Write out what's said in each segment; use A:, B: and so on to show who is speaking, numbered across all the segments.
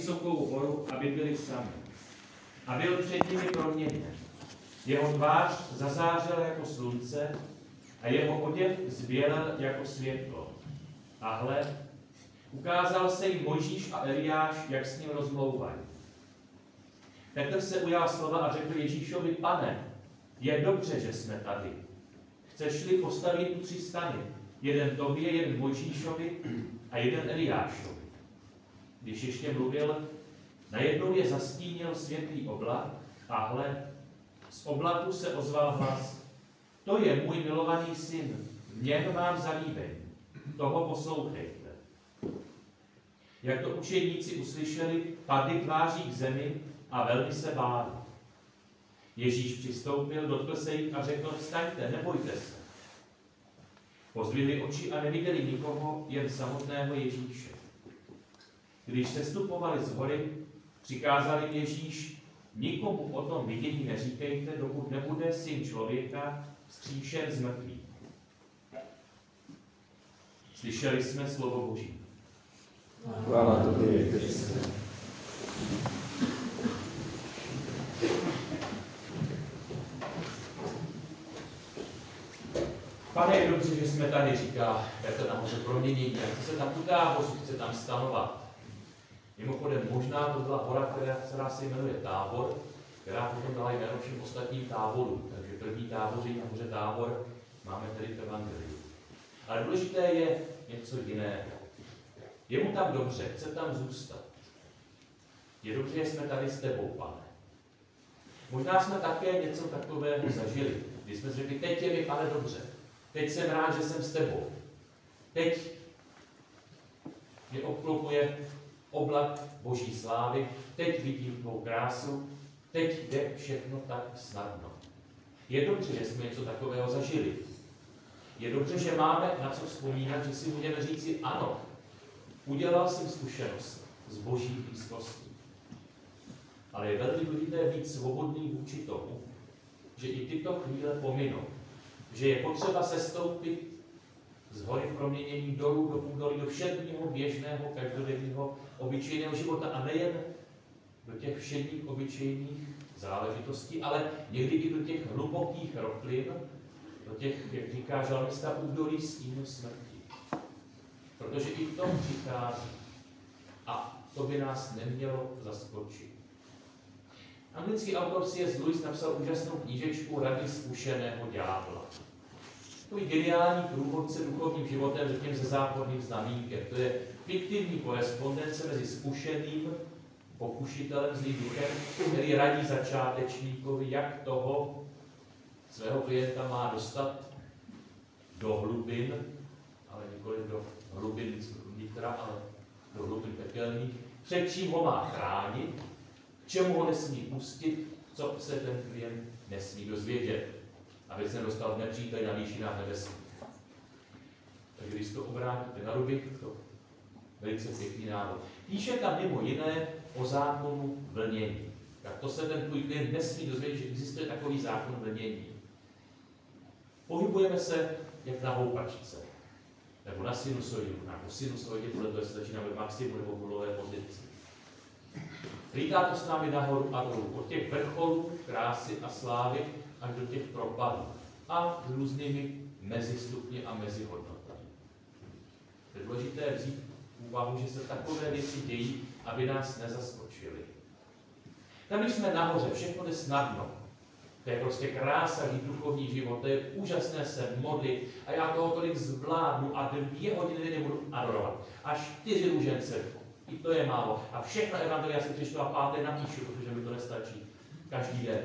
A: vysokou horu, aby byli sami. A byl před nimi proměněn. Jeho tvář zazářela jako slunce a jeho oděv zbělel jako světlo. A hle, ukázal se jim Mojžíš a Eliáš, jak s ním rozmlouvají. Petr se ujal slova a řekl Ježíšovi: Pane, je dobře, že jsme tady. Chceš-li postavit tu 3 stany, jeden tobě, jeden Mojžíšovi a jeden Eliášovi. Když ještě mluvil, najednou je zastínil světlý oblak a hle, z oblaku se ozval hlas: To je můj milovaný syn, v něm mám zalíbení, toho poslouchejte. Jak to učedníci uslyšeli, padli tváří k zemi a velmi se báli. Ježíš přistoupil, dotkl se jich a řekl: Vstaňte, nebojte se. Pozdvihli oči a neviděli nikoho, jen samotného Ježíše. Když sestupovali z hory, přikázal jim Ježíš: Nikomu o tom vidění neříkejte, dokud nebude Syn člověka vzkříšen z mrtvých. Slyšeli jsme slovo Boží.
B: Chvála tobě, Kriste.
A: Pane, je dobře, že jsme tady, říká Petr na hoře proměnění. A chce se tam utábořit, chce tam stanovat. Mimochodem, možná to byla hora, která se jmenuje Tábor, která potom dala jméno všem ostatním táborům. Takže první táboří na hoře Tábor máme tady v Evangeliu. Ale důležité je něco jiného. Je mu tam dobře, chce tam zůstat. Je dobře, že jsme tady s tebou, Pane. Možná jsme také něco takového zažili, když jsme řekli: teď je mi, Pane, dobře. Teď jsem rád, že jsem s tebou. Teď mě obklopuje oblak Boží slávy, teď vidím tvou krásu, teď jde všechno tak snadno. Je dobře, že jsme něco takového zažili. Je dobře, že máme na co vzpomínat, že si můžeme říci: ano, udělal jsem zkušenost z Boží blízkosti. Ale je velmi důležité být svobodný vůči tomu, že i tyto chvíle pominou. Že je potřeba sestoupit z hory proměnění dolů do údolí, do všedního, běžného, každodenního, obyčejného života a nejen do těch všedních, obyčejných záležitostí, ale někdy i do těch hlubokých roklin, do těch, jak říká žalmista, údolí stínu smrti. Protože i to přichází a to by nás nemělo zaskočit. Anglický autor C.S. Lewis napsal úžasnou knížečku Rady zkušeného ďábla. Takový geniální průvodce duchovním životem, řekněme se záporným znamínkem. To je fiktivní korespondence mezi zkušeným pokušitelem, zlým duchem, který radí začátečníkovi, jak toho svého klienta má dostat do hlubin, ale nikoli do hlubin nitra, ale do hlubin pekelných, před čím ho má chránit, k čemu ho nesmí pustit, co se ten klient nesmí dozvědět, aby se dostal nepřítel na výšinách nebeských. Takže když to obrátíte na ruby, to velice pěkný návod. Píše tam mimo jiné o zákonu vlnění. Tak to se ten tvůj klient nesmí dozvědět, že existuje takový zákon vlnění. Pohybujeme se jak na houpačce, nebo na sinusoidu, na kosinusoidě, podle toho, jestli začínáme v maximu nebo v nulové pozici. Lítá to s námi nahoru a dolů, od těch vrcholů krásy a slávy až do těch propadů a s různými mezistupni a mezihodnotami. Je důležité vzít v úvahu, že se takové věci dějí, aby nás nezaskočily. Tam, když jsme nahoře, všechno jde snadno. To je prostě krása žít duchovní život, to je úžasné se modlit a já toho tolik zvládnu a 2 hodiny nebudu adorovat. A 4 růžence, i to je málo. A všechno evangelia si přečtu a 5. napíšu, protože mi to nestačí. Každý den.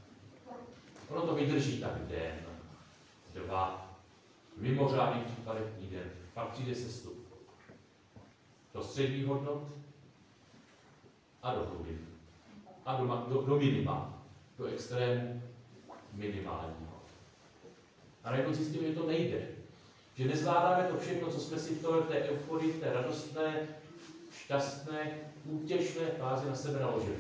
A: Ono to vydrží tak den, 2, v mimořádných případech týden. Pak přijde sestup. Do středních hodnot a do hlubin. A do minima. Do extrému minimálního. A najednou zjistíme, že to nejde. Že nezvládáme to všechno, co jsme si v té euforii, v té radostné, šťastné, útěšné fázi na sebe naložili.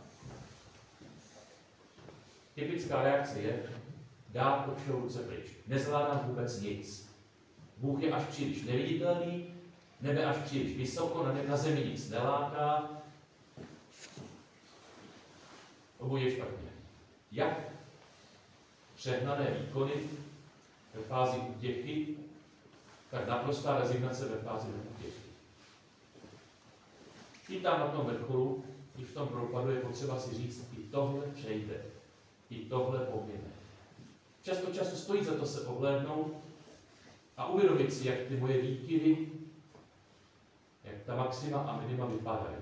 A: Typická reakce je dát od všeho ruce pryč. Nezvládám vůbec nic. Bůh je až příliš neviditelný, nebe až příliš vysoko, na zemi nic neláká, Obojí je špatně. Jak přehnané výkony ve fázi útěchy, tak naprostá rezignace ve fázi neútěchy. I tam na tom vrcholu, i v tom propadu je potřeba si říct, i tohle přejde, i tohle pomine. Často stojí za to se ohlédnout a uvědomit si, jak ty moje výkyvy, jak ta maxima a minima vypadají.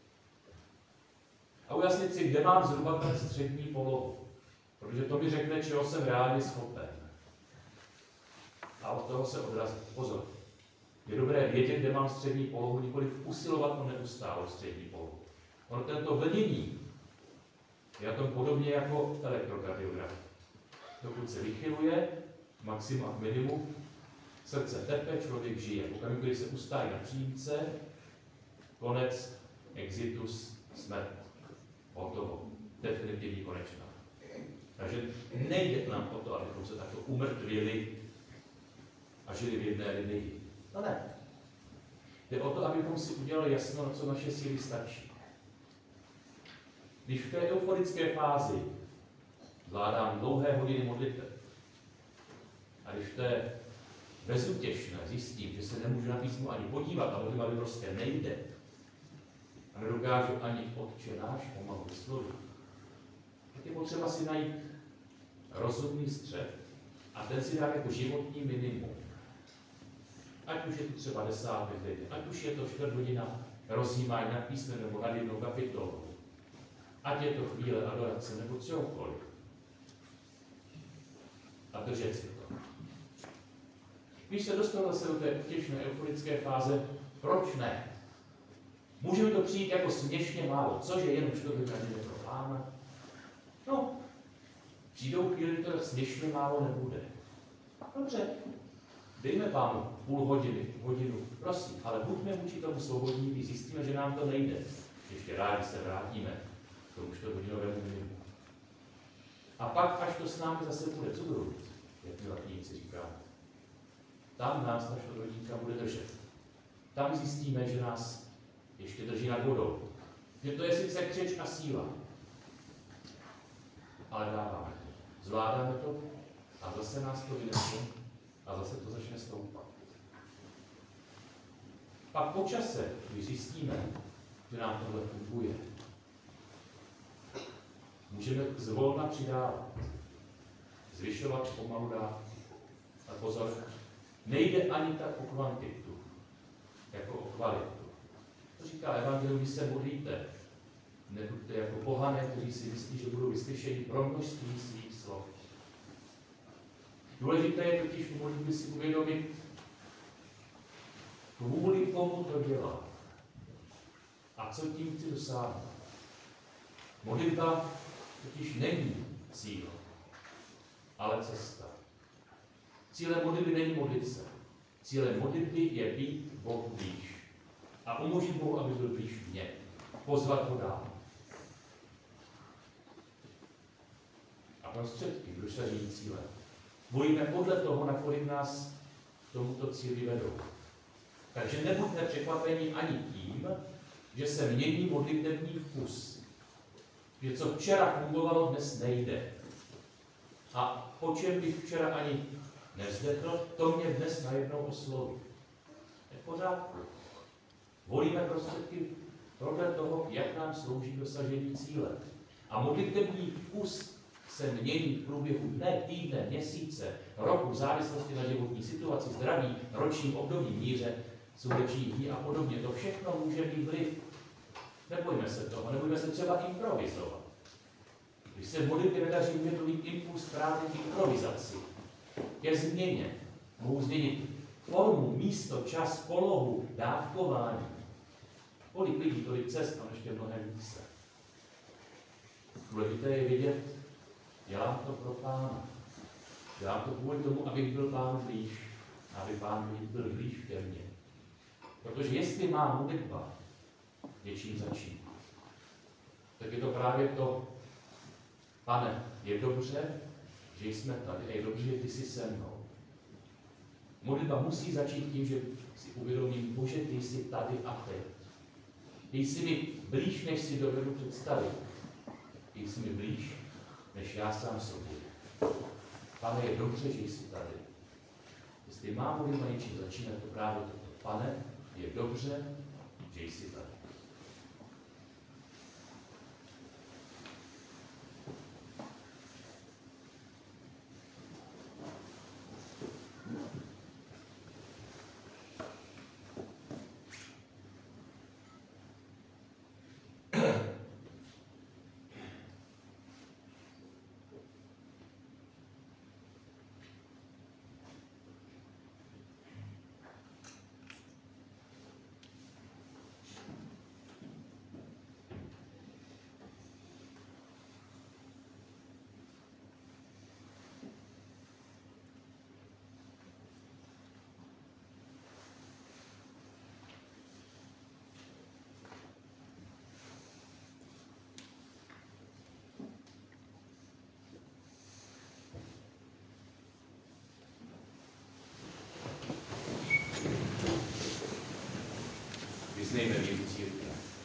A: A ujasnit si, kde mám zhruba ten střední polohu, protože to mi řekne, čeho jsem reálně schopen. A od toho se odrazit. Pozor. Je dobré vědět, kde mám střední polohu, nikoliv usilovat o neustálou střední polohu. Ono tento vlnění je na tom podobně jako elektrokardiograf. Dokud se vychyluje, maximum a minimum, srdce tepe, člověk žije. V okamžiku, kdy se ustálí na přímce, konec, exitus, smrt. Hotovo. Definitivní konečná. Takže nejde nám o to, abychom se takto umrtvili a žili v jedné linii. No ne. Jde o to, abychom si udělali jasno, na co naše síly stačí. Když v té euforické fázi zvládám dlouhé hodiny modliteb a když v té bezútěšné zjistím, že se nemůžu na písmo ani podívat a modlitba prostě nejde a nedokážu ani Otče náš pomalu vyslovit, tak je potřeba si najít rozumný střed a ten si dát jako životní minimum. Ať už je to třeba 10. denně, ať už je to 4 hodina rozjímání nad písmem nebo nad jednou kapitolou, ať je to chvíle adorace nebo cokoliv. A držet si to. Když se dostal zase do té utěšné euforické fáze, proč ne? Může mi to přijít jako směšně málo, cože jenom 4 hodiny pro Pána? No, přijdou chvíli, kdy to směšně málo nebude. Dobře, dejme Pánu půl hodiny, hodinu, prosím, ale buďme vůči tomu svobodní, když zjistíme, že nám to nejde. Ještě rádi se vrátíme k tomu 4hodinovému minimu. A pak, až to s námi zase bude cudrut, jak my latníci říkáme, tam nás ta 4 hodinka bude držet. Tam zjistíme, že nás ještě drží nad vodou. Že to je sice křeč a síla, ale dáváme to. Zvládáme to a zase nás to vynese a zase to začne stoupat. Pak po čase, když zjistíme, že nám tohle funguje, můžeme zvolna přidávat, zvyšovat pomalu dávku. A pozor, nejde ani tak o kvantitu, jako o kvalitu. To říká evangelium, když se modlíte, nebuďte jako pohané, kteří si myslí, že budou vyslyšeni pro množství svých slov. Důležité je totiž v modlitbě si uvědomit, kvůli komu to dělám a co tím chci dosáhnout. Modlitba totiž není cíl, ale cesta. Cílem modlitby není modlit se. Cílem modlitby je být Bohu blíž a umožnit Bohu, aby byl blíž mně. Pozvat ho dál. A prostředky k dosažení cíle volíme podle toho, nakolik nás k tomuto cíli vedou. Takže nebuďme překvapeni ani tím, že se mění modlitební vkus. Že co včera fungovalo, dnes nejde. A o čem bych včera ani nevzdechl, to mě dnes najednou osloví. Je v pořádku. Volíme prostředky podle toho, jak nám slouží dosažení cíle. A modlitební vkus se mění v průběhu dne, týdne, měsíce, roku, v závislosti na životní situaci, zdraví, ročním období, míře, slunečních dní a podobně. To všechno může mít vliv. Nebojme se toho, nebojme se třeba improvizovat. Když se v modlitbě nedaří, může to být impuls právě k improvizaci, ke změně. Mohu změnit formu, místo, čas, polohu, dávkování. Kolik lidí, tolik cest a ještě mnohem více. Důležité je vědět, dělám to pro Pána. Dělám to kvůli tomu, abych byl Pánu blíž, aby Pán byl blíž ke mně. Protože jestli má modlitba něčím začít, tak je to právě to, Pane, je dobře, že jsme tady, a je dobře, že ty jsi se mnou. Modlitba musí začít tím, že si uvědomím, Bože, ty jsi tady a teď. Ty jsi mi blíž, než si dovedu představit. i jsi mi blíž, než já sám sobě. Pane, je dobře, že jsi tady. Jestli mám mluvit o něčím začínat, to právě toto. Pane, je dobře, že jsi tady. Vyznejme víru církve.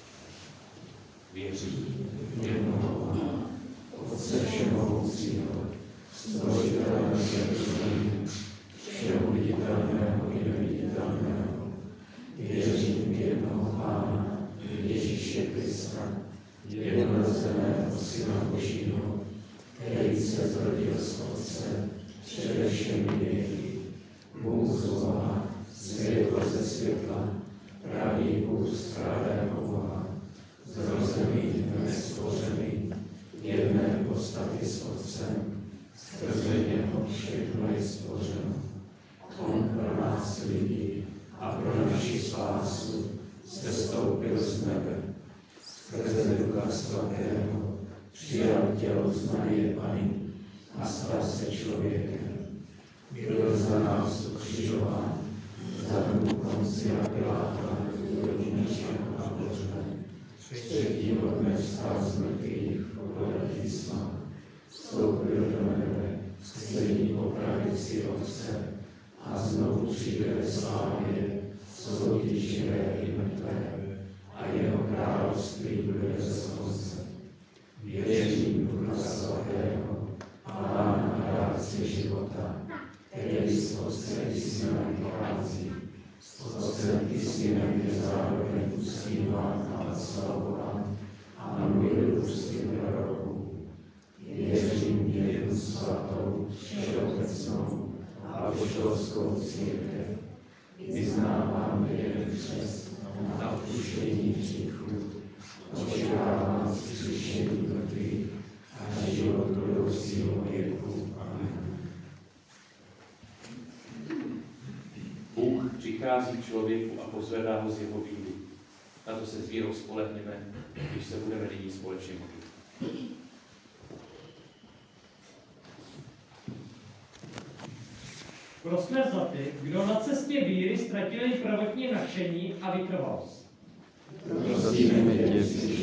A: Věří
B: v jednoho Boha, Otce všemohoucího, stvořitele všech stvoření, všeho viditelného i neviditelného. Věřím v jednoho Pána, Ježíše Krista, jednorozeného Syna Božího, který se zrodil z Otce přede všemi věky, Bůh z Boha, světlo ze světla, pravý Bůh z pravého Boha, zrozený, nestvořený, jedné podstaty s Otcem, skrze něho všechno je stvořeno. On pro nás lidi a pro naši spásu sestoupil z nebe. Skrze Ducha Svatého přijal tělo z Marie Panny a stal se člověkem. Byl za nás ukřižován, zahnut Poncia Piláta, byl mučen a pohřben. Třetího dne vstal z mrtvých podle písma, vstoupil do nebe, sedí po pravici Otce a znovu přijde ve slávě soudit živé i mrtvé a jeho království bude bez konce. Věřím v Ducha Svatého, Pána a dárce života, který z Otce i Syna vychází, s Otcem i Synem je zároveň uctíván a oslavován a miluje úcty proroků. Věřím v jednu svatou, všeobecnou a apoštolskou církev. Vyznávám jeden křest na odpuštění hříchů. Očekávám vzkříšení mrtvých a život budoucího věku. Amen.
A: Bůh přichází k člověku a pozvedá ho z jeho bídy. Na to se s vírou spolehneme, když se budeme nyní společně modlit.
C: Prosme za ty, kdo na cestě víry ztratili prvotní nadšení a vytrvalost.
B: Prosíme tě,